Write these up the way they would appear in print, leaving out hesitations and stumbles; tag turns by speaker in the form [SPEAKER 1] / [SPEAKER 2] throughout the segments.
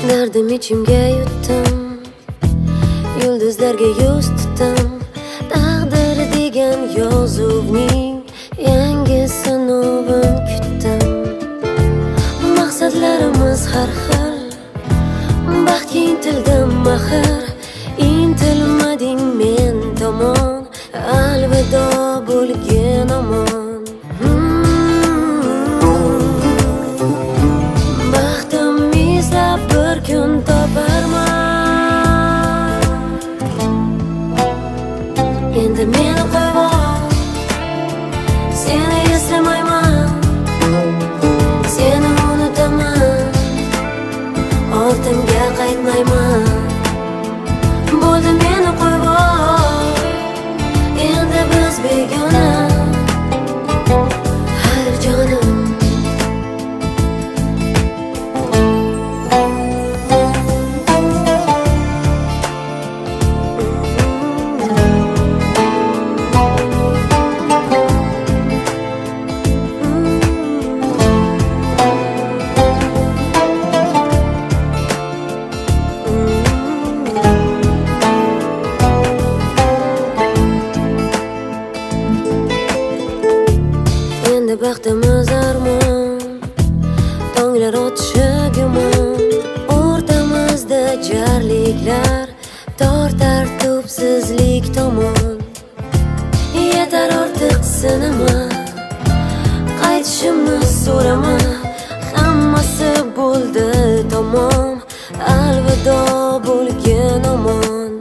[SPEAKER 1] Dardim ichimga yutdim, yulduzlarga yuz tutdim. Taqdir degan yozuvning yangi sinovin kutdim. Maqsadlarimiz har xil, baxtga intildim axir. Intilmading men tomon, alvido bo'lgin omon. Baxtim izlab bir kun toparman. Endi meni qo'yvoq, seni eslamayman, seni unutaman, ortimga qaytmayman. Bo'ldi meni qo'yvoq, endi biz begona. Har jonim baxtimiz armon, tonglar otishi gumon. O'rtamizda jarliklar tortar tubsizlik tomon. Yetar ortiq sinima, qaytishimni so'rama. Hammasi bo'ldi tamom, alvido bo'lgin omon.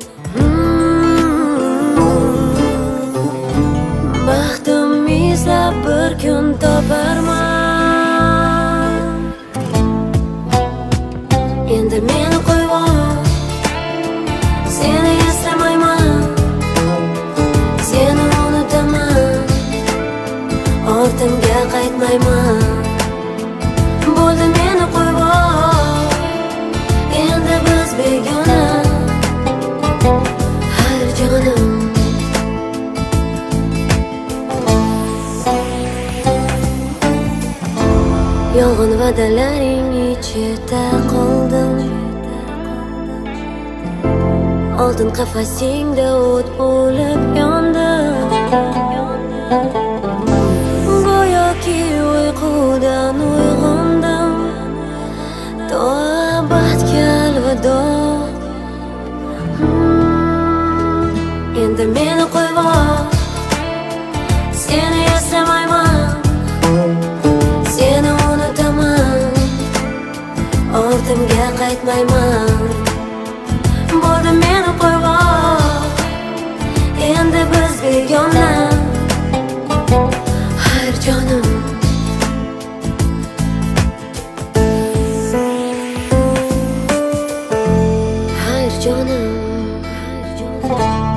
[SPEAKER 1] Baxtim izlab bir kun toparman. Endi meni qo'yvoq, seni eslamayman, seni unutaman, ortimga qaytmayman. Bo'ldi meni qo'yvoq, endi biz begona. Har jonim yolg'on va'dalaring ichida qoldim. Oltin qafasingda o't bo'lib yondim. Go'yoki uyqudan uyg'ondim. To abadga alvido. Endi meni qo'yvoq, seni eslamayman, seni unutaman, ortimga qaytmayman. Bo'ldi meni qo'yvoq, endi biz begona. Har jonim har jonim